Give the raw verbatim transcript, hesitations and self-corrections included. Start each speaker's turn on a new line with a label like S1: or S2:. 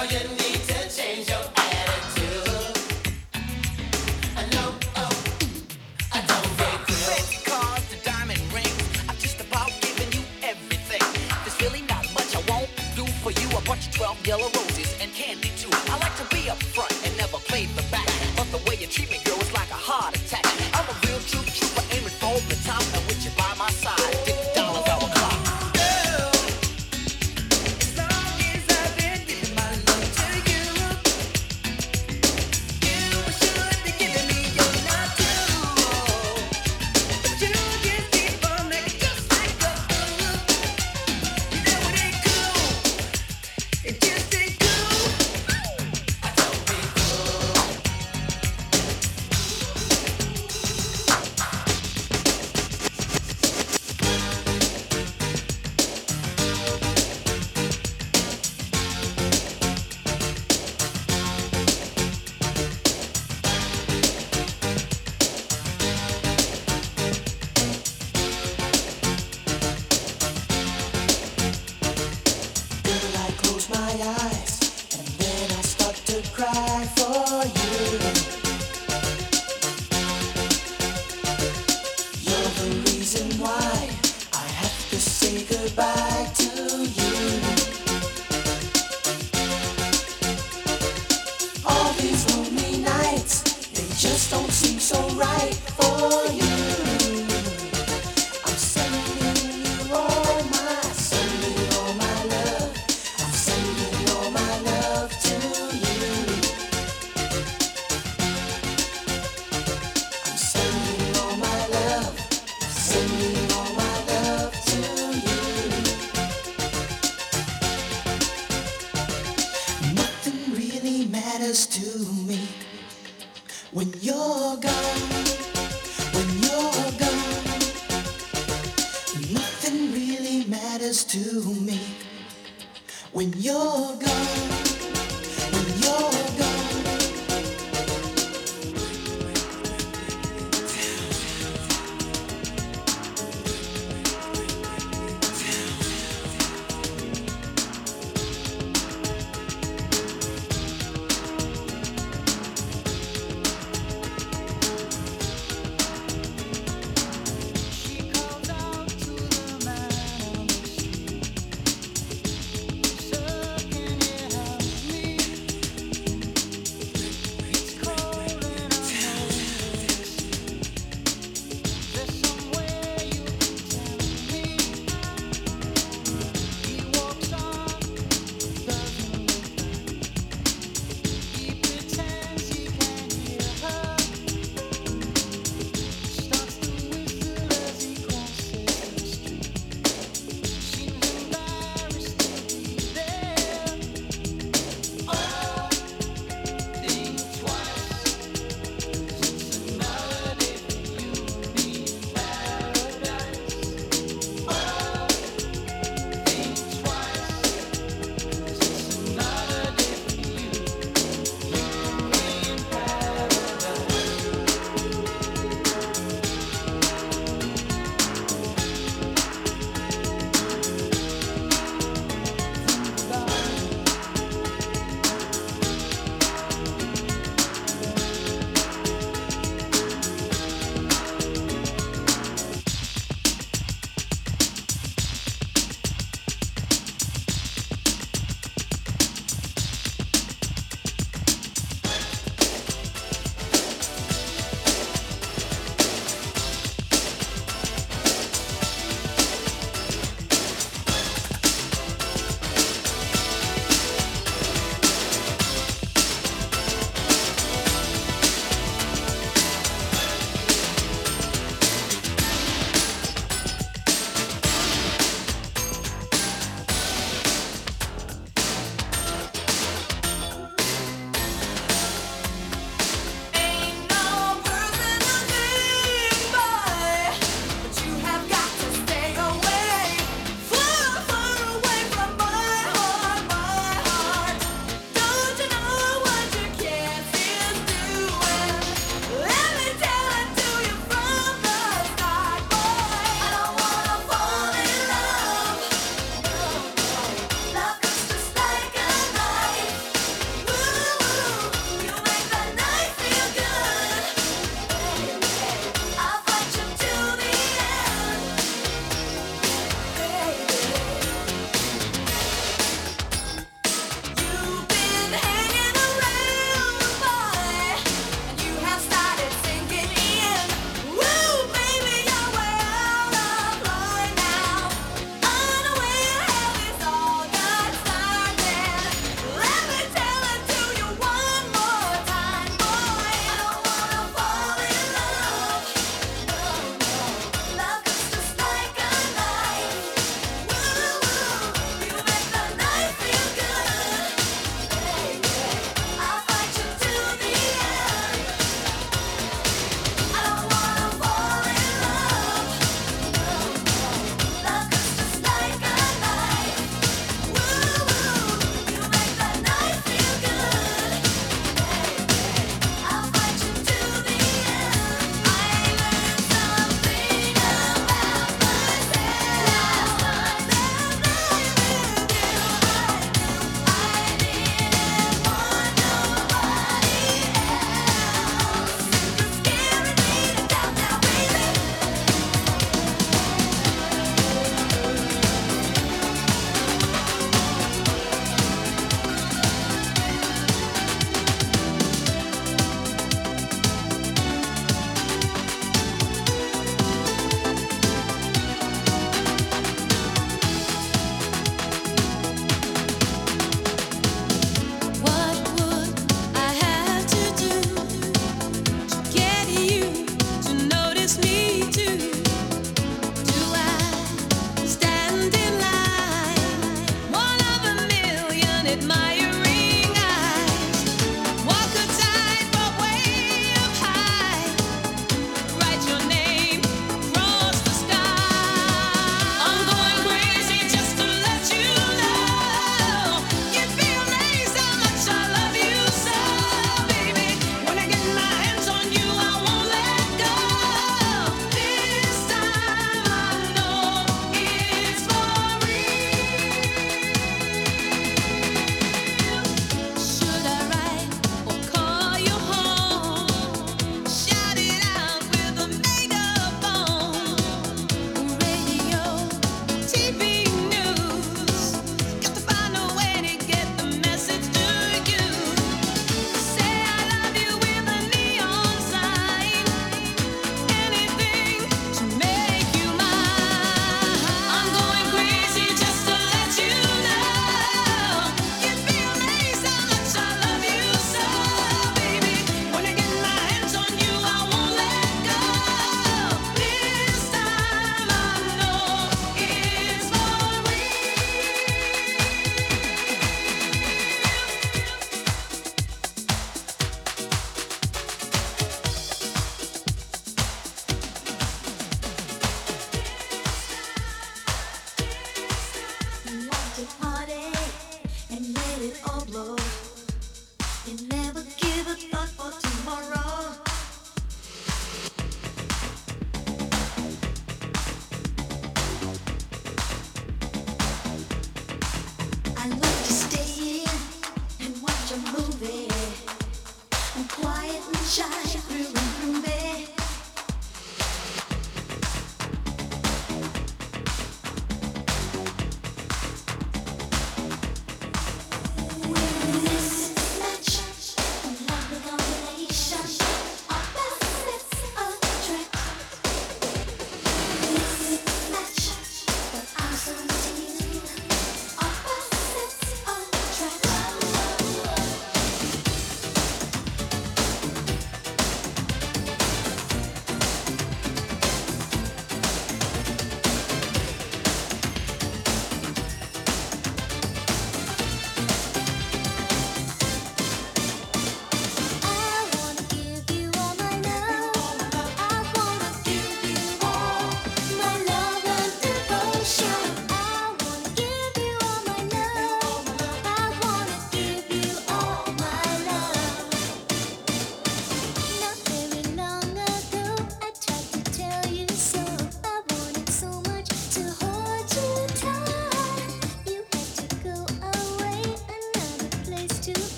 S1: twelve yellow roses and candy too. I like to be up front and never play the back. But the way you treat me, girl, it's like a heart attack. I'm a real true trooper aiming for the top. And with you by my side, fifty dollars our clock. Girl, as long as I've been giving my love to you, you should be giving me your love too. But you just keep on making just like a fool. You know it ain't cool. It just ain't cool. I don't be cool. Girl, I close my eyes and then I start to cry for you. You're the reason why I have to say goodbye to you. All these lonely nights, they just don't seem so right for you. I'm sending you all my, sending all my love. I'm sending all my love to you. I'm sending all my love, sending all my love to you. Nothing really matters to me when you're gone, when you're gone. Nothing really matters to me when you're gone.